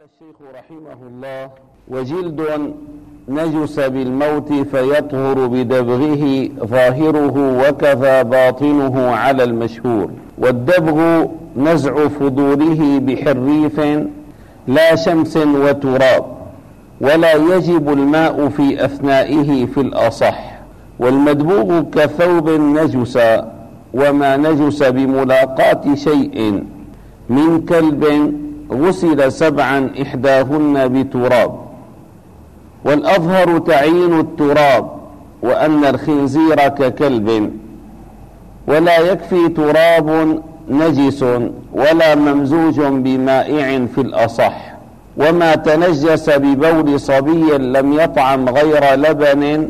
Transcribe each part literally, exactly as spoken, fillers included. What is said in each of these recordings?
الشيخ رحمه الله: وجلد نجس بالموت فيطهر بدبغه ظاهره وكذا باطنه على المشهور. والدبغ نزع فضوله بحريف لا شمس وتراب، ولا يجب الماء في أثنائه في الأصح. والمدبوغ كثوب نجس، وما نجس بملاقاة شيء من كلب غسل سبعا إحداهن بتراب. والأظهر تعيين التراب، وأن الخنزير ككلب، ولا يكفي تراب نجس ولا ممزوج بمائع في الأصح. وما تنجس ببول صبي لم يطعم غير لبن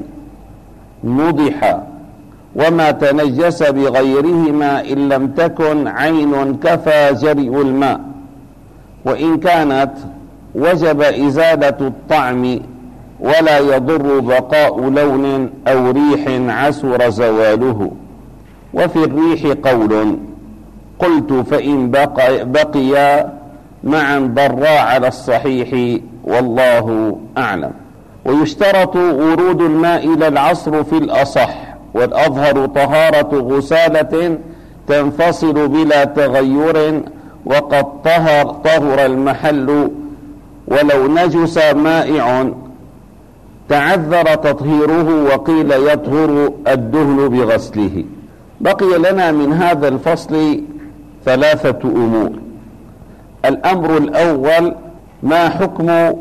نضح، وما تنجس بغيرهما إن لم تكن عين كفى جرء الماء، وإن كانت وجب إزالة الطعم، ولا يضر بقاء لون أو ريح عسر زواله. وفي الريح قول قلت فإن بقي بقيا معا ضرا على الصحيح، والله أعلم. ويشترط ورود الماء إلى العصر في الأصح. والأظهر طهارة غسالة تنفصل بلا تغير، وقد طهر طهر المحل، ولو نجس مائع تعذر تطهيره، وقيل يطهر الدهن بغسله. بقي لنا من هذا الفصل ثلاثة أمور. الأمر الأول: ما حكم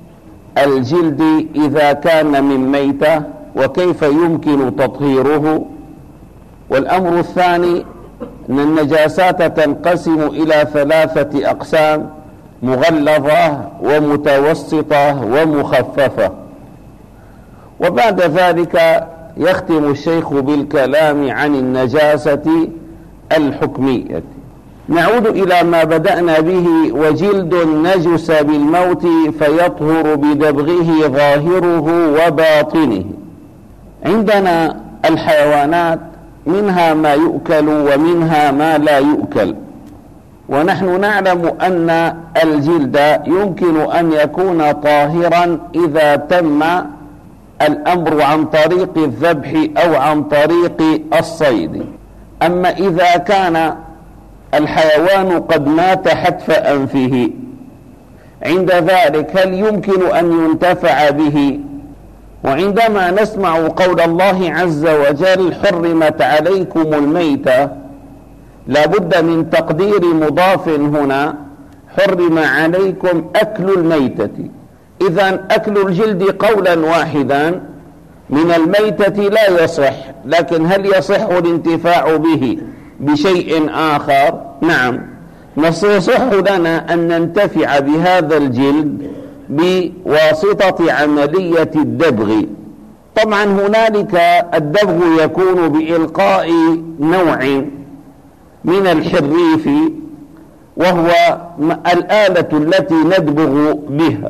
الجلد إذا كان من ميتة، وكيف يمكن تطهيره؟ والأمر الثاني: أن النجاسات تنقسم إلى ثلاثة أقسام: مغلظة ومتوسطة ومخففة. وبعد ذلك يختم الشيخ بالكلام عن النجاسة الحكمية. نعود إلى ما بدأنا به: وجلد نجس بالموت فيطهر بدبغه ظاهره وباطنه. عندنا الحيوانات منها ما يؤكل ومنها ما لا يؤكل، ونحن نعلم أن الجلد يمكن أن يكون طاهرا إذا تم الأمر عن طريق الذبح أو عن طريق الصيد. أما إذا كان الحيوان قد مات حتف أنفه، عند ذلك هل يمكن أن ينتفع به؟ وعندما نسمع قول الله عز وجل: حرمت عليكم الميتة، لا بد من تقدير مضاف هنا: حرم عليكم أكل الميتة. إذن أكل الجلد قولا واحدا من الميتة لا يصح، لكن هل يصح الانتفاع به بشيء آخر؟ نعم، يصح لنا أن ننتفع بهذا الجلد بواسطة عملية الدبغ. طبعا هنالك الدبغ يكون بإلقاء نوع من الحريف، وهو الآلة التي ندبغ بها،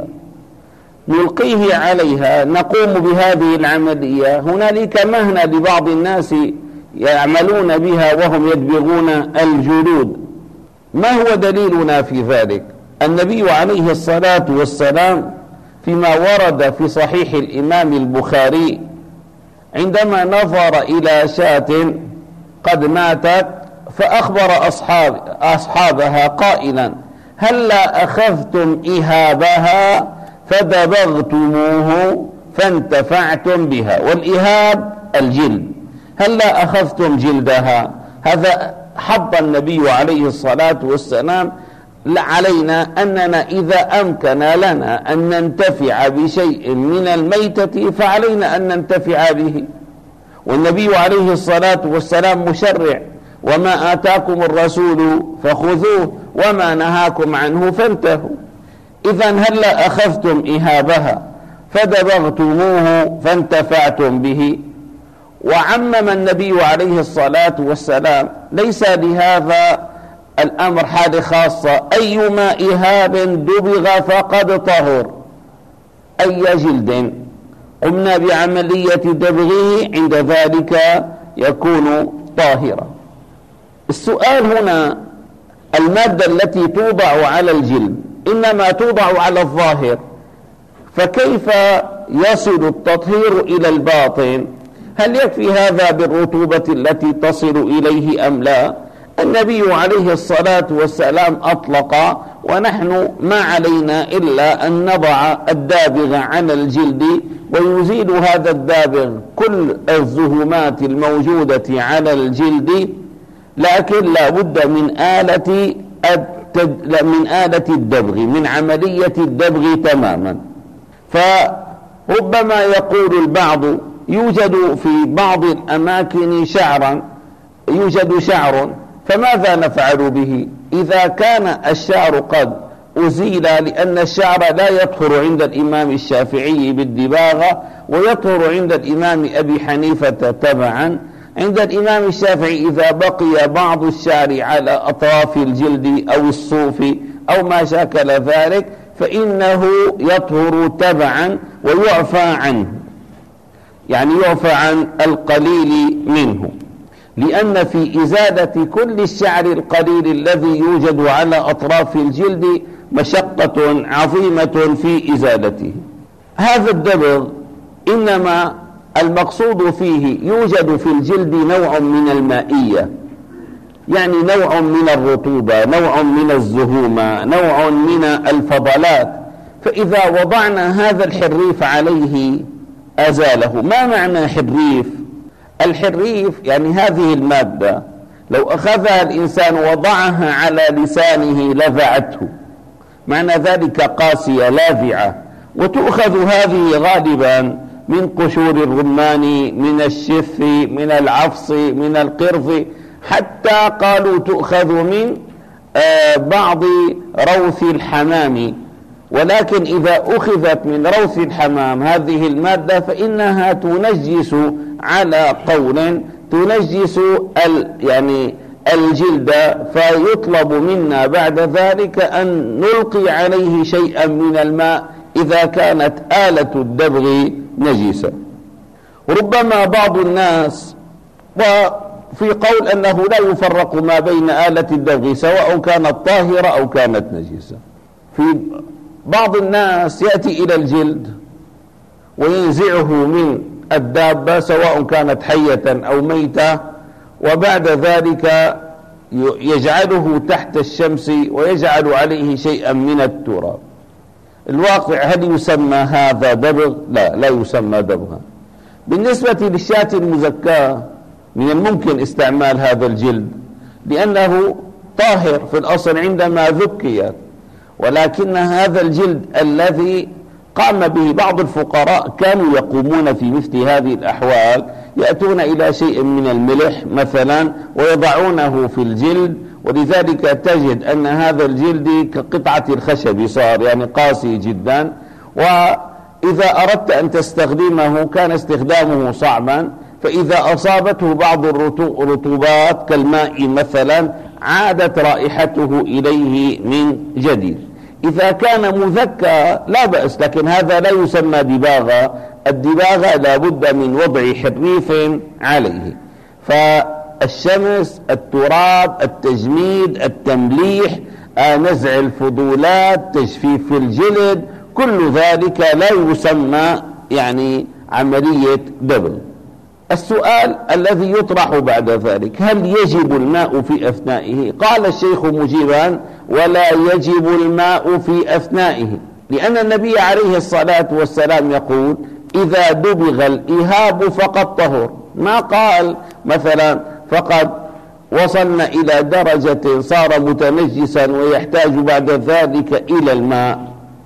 نلقيه عليها، نقوم بهذه العملية. هنالك مهنة لبعض الناس يعملون بها وهم يدبغون الجلود. ما هو دليلنا في ذلك؟ النبي عليه الصلاة والسلام فيما ورد في صحيح الإمام البخاري عندما نظر إلى شاة قد ماتت فأخبر أصحاب أصحابها قائلا: هلا أخذتم إهابها فدبغتموه فانتفعتم بها. والإهاب الجلد، هلا أخذتم جلدها. هذا حض النبي عليه الصلاة والسلام علينا أننا إذا أمكن لنا أن ننتفع بشيء من الميتة فعلينا أن ننتفع به. والنبي عليه الصلاة والسلام مشرع: وما آتاكم الرسول فخذوه وما نهاكم عنه فانتهوا. إذن هلا أخذتم إهابها فدبغتموه فانتفعتم به. وعمم النبي عليه الصلاة والسلام: ليس لهذا الأمر حالة خاصة، أيما إهاب دبغ فقد طهر. أي جلد قمنا بعملية دبغه عند ذلك يكون طاهرا. السؤال هنا: المادة التي توضع على الجلد إنما توضع على الظاهر، فكيف يصل التطهير إلى الباطن؟ هل يكفي هذا بالرطوبة التي تصل إليه أم لا؟ النبي عليه الصلاة والسلام أطلق، ونحن ما علينا إلا أن نضع الدابغ على الجلد ويزيل هذا الدابغ كل الزهمات الموجودة على الجلد، لكن لا بد من آلة من آلة الدبغ، من عملية الدبغ تماما. فربما يقول البعض يوجد في بعض الأماكن شعرا يوجد شعر، فماذا نفعل به إذا كان الشعر قد أزيل؟ لأن الشعر لا يطهر عند الإمام الشافعي بالدباغة، ويطهر عند الإمام أبي حنيفة تبعا. عند الإمام الشافعي إذا بقي بعض الشعر على أطراف الجلد أو الصوف أو ما شاكل ذلك فإنه يطهر تبعا ويعفى عنه، يعني يعفى عن القليل منه، لأن في إزالة كل الشعر القليل الذي يوجد على أطراف الجلد مشقة عظيمة في إزالته. هذا الدبغ إنما المقصود فيه يوجد في الجلد نوع من المائية، يعني نوع من الرطوبة، نوع من الزهومة، نوع من الفضلات، فإذا وضعنا هذا الحريف عليه أزاله. ما معنى حريف؟ الحريف يعني هذه المادة لو أخذها الإنسان وضعها على لسانه لذعته، معنى ذلك قاسية لاذعة. وتؤخذ هذه غالبا من قشور الرمان، من الشف، من العفص، من القرض، حتى قالوا تؤخذ من آه بعض روث الحمام. ولكن إذا أخذت من روث الحمام هذه المادة فإنها تنجس، على قول تنجس ال يعني الجلد، فيطلب منا بعد ذلك أن نلقي عليه شيئا من الماء إذا كانت آلة الدبغ نجسة. ربما بعض الناس، وفي قول أنه لا يفرق ما بين آلة الدبغ سواء كانت طاهرة أو كانت نجسة، في بعض الناس يأتي إلى الجلد وينزعه من الدابة سواء كانت حية أو ميتة، وبعد ذلك يجعله تحت الشمس ويجعل عليه شيئا من التراب. الواقع هل يسمى هذا دبغ؟ لا، لا يسمى دبغا. بالنسبة للشاة المزكاة من الممكن استعمال هذا الجلد لأنه طاهر في الأصل عندما ذكيت، ولكن هذا الجلد الذي قام به بعض الفقراء كانوا يقومون في مثل هذه الأحوال، يأتون إلى شيء من الملح مثلا ويضعونه في الجلد، ولذلك تجد أن هذا الجلد كقطعة الخشب صار يعني قاسي جدا، وإذا أردت أن تستخدمه كان استخدامه صعبا، فإذا أصابته بعض الرطوبات كالماء مثلا عادت رائحته إليه من جديد. إذا كان مذكى لا بأس، لكن هذا لا يسمى دباغة. الدباغة لا بد من وضع حريف عليه. فالشمس، التراب، التجميد، التمليح، نزع الفضولات، تجفيف الجلد، كل ذلك لا يسمى يعني عملية دبغ. السؤال الذي يطرح بعد ذلك: هل يجب الماء في أثنائه؟ قال الشيخ مجيبا: ولا يجب الماء في أثنائه، لأن النبي عليه الصلاة والسلام يقول: إذا دبغ الإهاب فقد طهر. ما قال مثلا فقد وصلنا إلى درجة صار متنجسا ويحتاج بعد ذلك إلى الماء،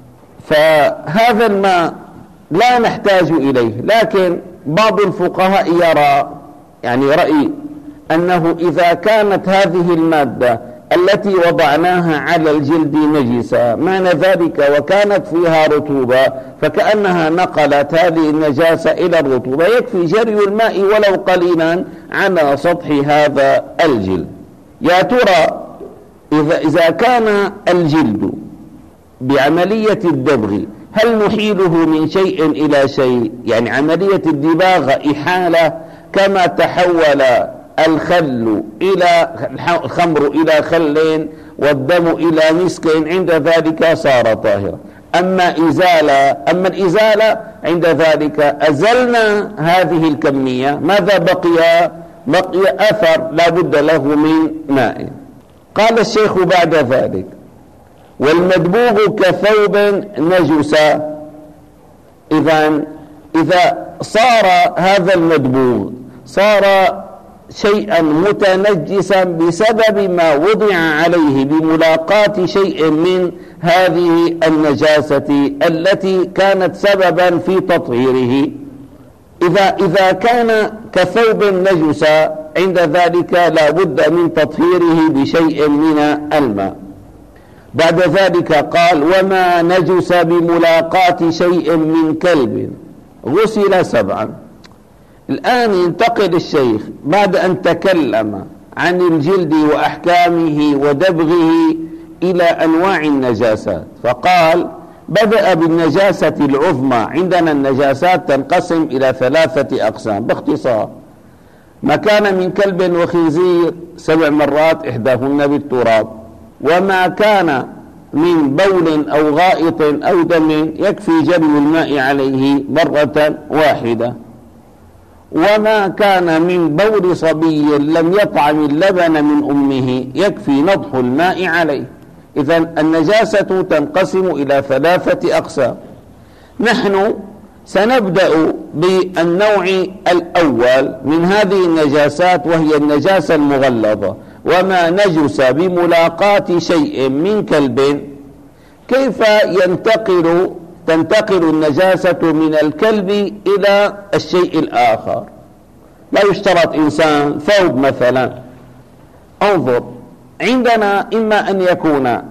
فهذا الماء لا نحتاج إليه. لكن بعض الفقهاء يرى يعني رأي أنه إذا كانت هذه المادة التي وضعناها على الجلد نجسة، معنى ذلك وكانت فيها رطوبة فكأنها نقلت هذه النجاسة إلى الرطوبة، يكفي جري الماء ولو قليلا على سطح هذا الجلد. يا ترى إذا, إذا كان الجلد بعملية الدبغ هل نحيله من شيء إلى شيء؟ يعني عملية الدباغة إحالة، كما تحول الخل إلى الخمر إلى خل والدم إلى مسك عند ذلك صار طاهرا. أما إزالة أما الإزالة عند ذلك أزلنا هذه الكمية، ماذا بقي؟ بقي أثر لا بد له من ماء. قال الشيخ بعد ذلك: والمدبوغ كثوب نجسا. إذن إذا صار هذا المدبوغ صار شيئا متنجسا بسبب ما وضع عليه بملاقاة شيء من هذه النجاسة التي كانت سببا في تطهيره، إذا إذا كان كثوب نجسا عند ذلك لا بد من تطهيره بشيء من الماء. بعد ذلك قال: وما نجس بملاقاة شيء من كلب غسل سبعا. الآن ينتقل الشيخ بعد أن تكلم عن الجلد وأحكامه ودبغه إلى أنواع النجاسات، فقال: بدأ بالنجاسة العظمى. عندنا النجاسات تنقسم إلى ثلاثة أقسام باختصار: ما كان من كلب وخنزير سبع مرات إحداهن بالتراب، وما كان من بول أو غائط أو دم يكفي جري الماء عليه مرة واحدة، وما كان من بول صبي لم يطعم اللبن من أمه يكفي نضح الماء عليه. إذن النجاسة تنقسم إلى ثلاثة أقسام. نحن سنبدأ بالنوع الأول من هذه النجاسات، وهي النجاسة المغلظة. وما نجس بملاقاة شيء من كلب. كيف ينتقل تنتقل النجاسة من الكلب إلى الشيء الآخر؟ لا يشترط إنسان ثوب مثلا. انظر، عندنا إما أن يكون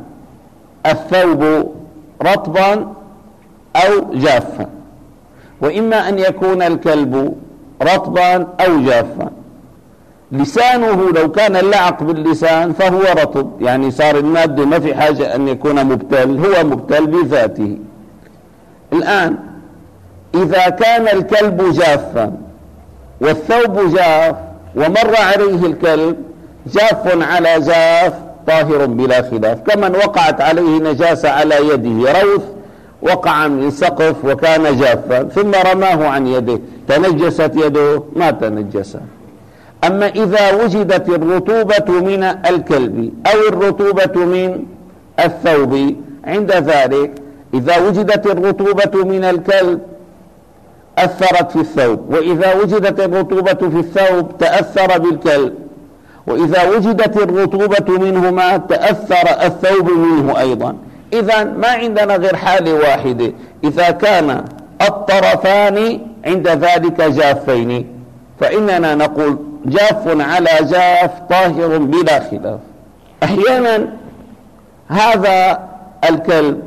الثوب رطبا أو جافا، وإما أن يكون الكلب رطبا أو جافا. لسانه لو كان اللعق باللسان فهو رطب، يعني صار المادة ما في حاجة أن يكون مبتل، هو مبتل بذاته. الآن إذا كان الكلب جافا والثوب جاف ومر عليه الكلب، جاف على جاف طاهر بلا خلاف، كمن وقعت عليه نجاسة على يده، روث وقع من سقف وكان جافا ثم رماه عن يده، تنجست يده؟ ما تنجست. أما إذا وجدت الرطوبة من الكلب أو الرطوبة من الثوب، عند ذلك إذا وجدت الرطوبة من الكلب أثرت في الثوب، وإذا وجدت الرطوبة في الثوب تأثر بالكلب، وإذا وجدت الرطوبة منهما تأثر الثوب منه أيضا. إذن ما عندنا غير حالة واحدة، إذا كان الطرفان عند ذلك جافين، فإننا نقول جاف على جاف طاهر بلا خلاف. أحيانا هذا الكلب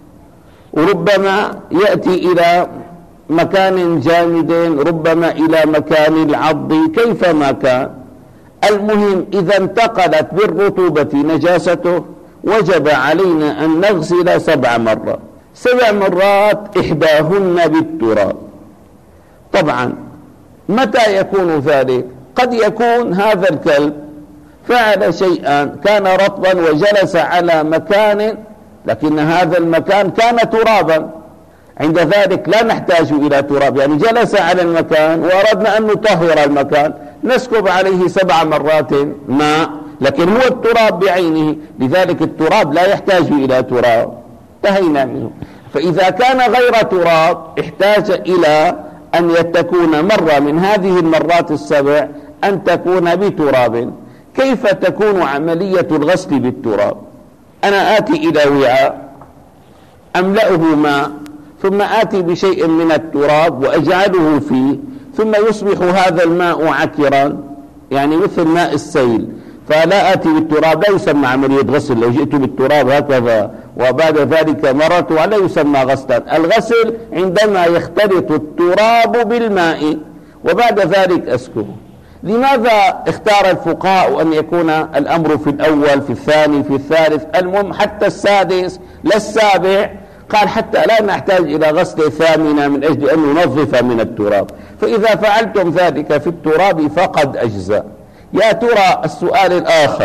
ربما يأتي إلى مكان جامد، ربما إلى مكان العض، كيفما كان. المهم إذا انتقلت بالرطوبة نجاسته وجب علينا أن نغسل سبع مرات سبع مرات إحداهن بالتراب. طبعا متى يكون ذلك؟ قد يكون هذا الكلب فعل شيئا كان رطبا وجلس على مكان، لكن هذا المكان كان ترابا، عند ذلك لا نحتاج إلى تراب، يعني جلس على المكان وأردنا أن نطهر المكان، نسكب عليه سبع مرات ماء، لكن هو التراب بعينه، لذلك التراب لا يحتاج إلى تراب، انتهينا منه. فإذا كان غير تراب احتاج إلى أن تكون مرة من هذه المرات السبع أن تكون بتراب. كيف تكون عملية الغسل بالتراب؟ أنا آتي إلى وعاء أملأه ماء، ثم آتي بشيء من التراب وأجعله فيه، ثم يصبح هذا الماء عكرا، يعني مثل ماء السيل، فلا آتي بالتراب، لا يسمى عملية غسل. لو جئت بالتراب هكذا وبعد ذلك مررت لا يسمى غسلا. الغسل عندما يختلط التراب بالماء وبعد ذلك أسكبه. لماذا اختار الفقهاء أن يكون الأمر في الأول في الثاني في الثالث، المهم حتى السادس لا السابع؟ قال حتى لا نحتاج إلى غسل ثامنة من أجل أن ننظف من التراب، فإذا فعلتم ذلك في التراب فقد أجزاء. يا ترى السؤال الآخر،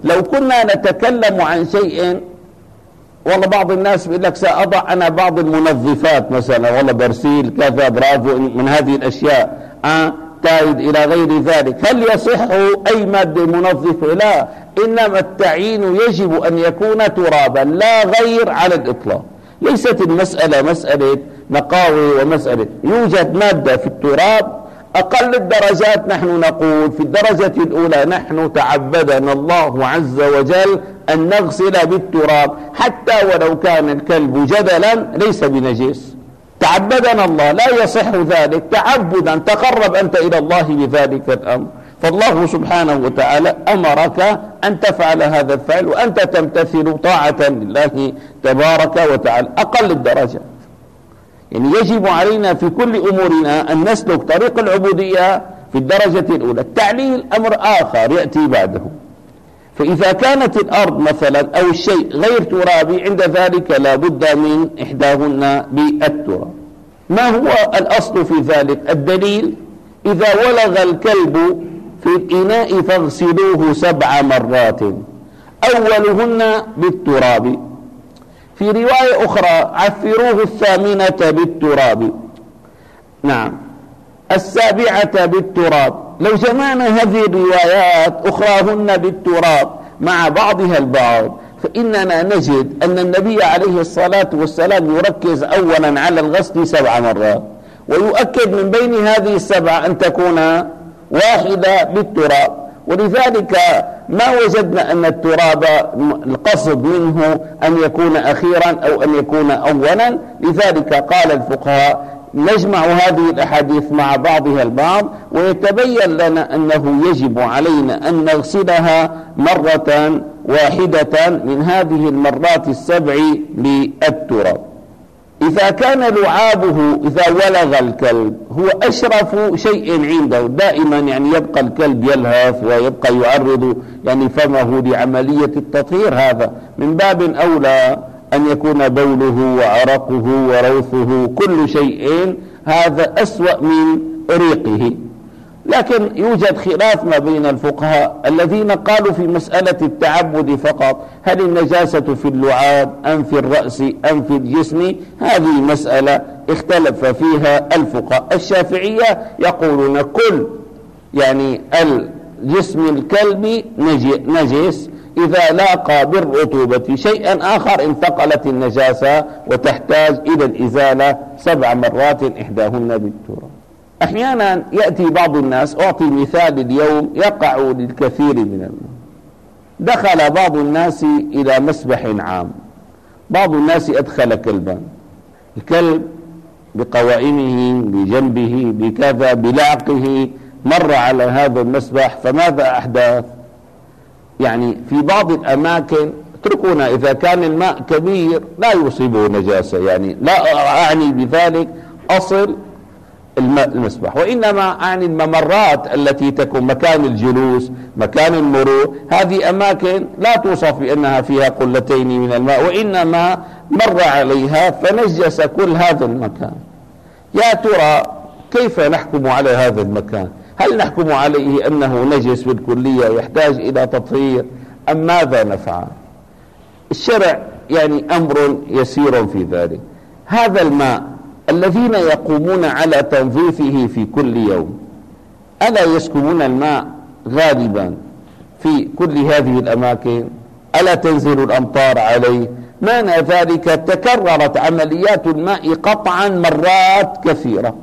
لو كنا نتكلم عن شيء، والله بعض الناس بيقول لك سأضع أنا بعض المنظفات مثلا، والله برسيل كذا برافو من هذه الأشياء آه تايد إلى غير ذلك، هل يصح أي مادة منظفة؟ لا، إنما التعيين يجب أن يكون ترابا لا غير على الإطلاق. ليست المسألة مسألة نقاوة ومسألة، يوجد مادة في التراب أقل الدرجات، نحن نقول في الدرجة الأولى نحن تعبدنا الله عز وجل أن نغسل بالتراب حتى ولو كان الكلب جدلا ليس بنجس، تعبدنا الله، لا يصح ذلك تعبدا تقرب أنت إلى الله بذلك الأمر، فالله سبحانه وتعالى أمرك أن تفعل هذا الفعل وأنت تمتثل طاعة لله تبارك وتعالى أقل الدرجات. يعني يجب علينا في كل أمورنا أن نسلك طريق العبودية في الدرجة الأولى. التعليل أمر آخر يأتي بعده. فإذا كانت الأرض مثلا أو الشيء غير ترابي عند ذلك لا بد من إحداهن بالتراب. ما هو الأصل في ذلك؟ الدليل: إذا ولغ الكلب في الإناء فاغسلوه سبع مرات أولهن بالتراب. في رواية أخرى: عفروه الثامنة بالتراب. نعم، السابعة بالتراب. لو جمعنا هذه الروايات أخراهن بالتراب مع بعضها البعض فإننا نجد أن النبي عليه الصلاة والسلام يركز أولا على الغسل سبع مرات، ويؤكد من بين هذه السبع أن تكون واحدة بالتراب. ولذلك ما وجدنا أن التراب القصد منه أن يكون أخيرا أو أن يكون أولا. لذلك قال الفقهاء نجمع هذه الأحاديث مع بعضها البعض ويتبين لنا أنه يجب علينا أن نغسلها مرة واحدة من هذه المرات السبع بالتراب. إذا كان لعابه إذا ولغ الكلب هو أشرف شيء عنده دائما، يعني يبقى الكلب يلهث ويبقى يعرض يعني فمه لعملية التطهير، هذا من باب أولى أن يكون بوله وعرقه وروثه كل شيء هذا أسوأ من ريقه. لكن يوجد خلاف ما بين الفقهاء الذين قالوا في مسألة التعبد فقط، هل النجاسة في اللعاب أم في الرأس أم في الجسم؟ هذه مسألة اختلف فيها الفقهاء. الشافعية يقولون كل يعني الجسم الكلب نجس إذا لاقى بالرطوبة شيئا آخر انتقلت النجاسة وتحتاج إلى الإزالة سبع مرات إحداهن بالتراب. أحيانا يأتي بعض الناس، أعطي مثال اليوم يقع للكثير من الناس، دخل بعض الناس إلى مسبح عام، بعض الناس أدخل كلبا، الكلب بقوائمه بجنبه بكذا بلعقه مر على هذا المسبح، فماذا أحدث؟ يعني في بعض الأماكن اتركونا إذا كان الماء كبير لا يصيبه نجاسة، يعني لا أعني بذلك أصل الماء المسبح، وإنما أعني الممرات التي تكون مكان الجلوس مكان المرور، هذه أماكن لا توصف بأنها فيها قلتين من الماء، وإنما مر عليها فنجس كل هذا المكان. يا ترى كيف نحكم على هذا المكان؟ هل نحكم عليه أنه نجس بالكلية يحتاج إلى تطهير أم ماذا نفعل؟ الشرع يعني أمر يسير في ذلك. هذا الماء الذين يقومون على تنظيفه في كل يوم ألا يسكبون الماء غالبا في كل هذه الأماكن؟ ألا تنزل الأمطار عليه؟ معنى ذلك تكررت عمليات الماء قطعا مرات كثيرة.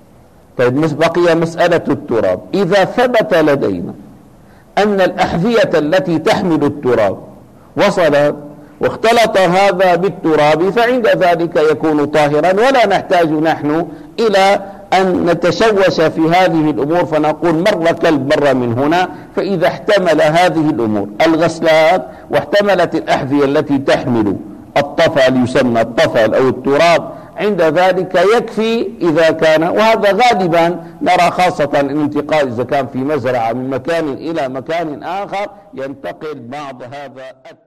طيب بقي مسألة التراب. إذا ثبت لدينا أن الأحذية التي تحمل التراب وصلت واختلط هذا بالتراب فعند ذلك يكون طاهرا، ولا نحتاج نحن إلى أن نتشوش في هذه الأمور فنقول مر كلب مر من هنا. فإذا احتمل هذه الأمور الغسلات واحتملت الأحذية التي تحمل الطفل يسمى الطفل أو التراب، عند ذلك يكفي إذا كان، وهذا غالبا نرى خاصة الانتقال إذا كان في مزرعة من مكان إلى مكان آخر ينتقل بعض هذا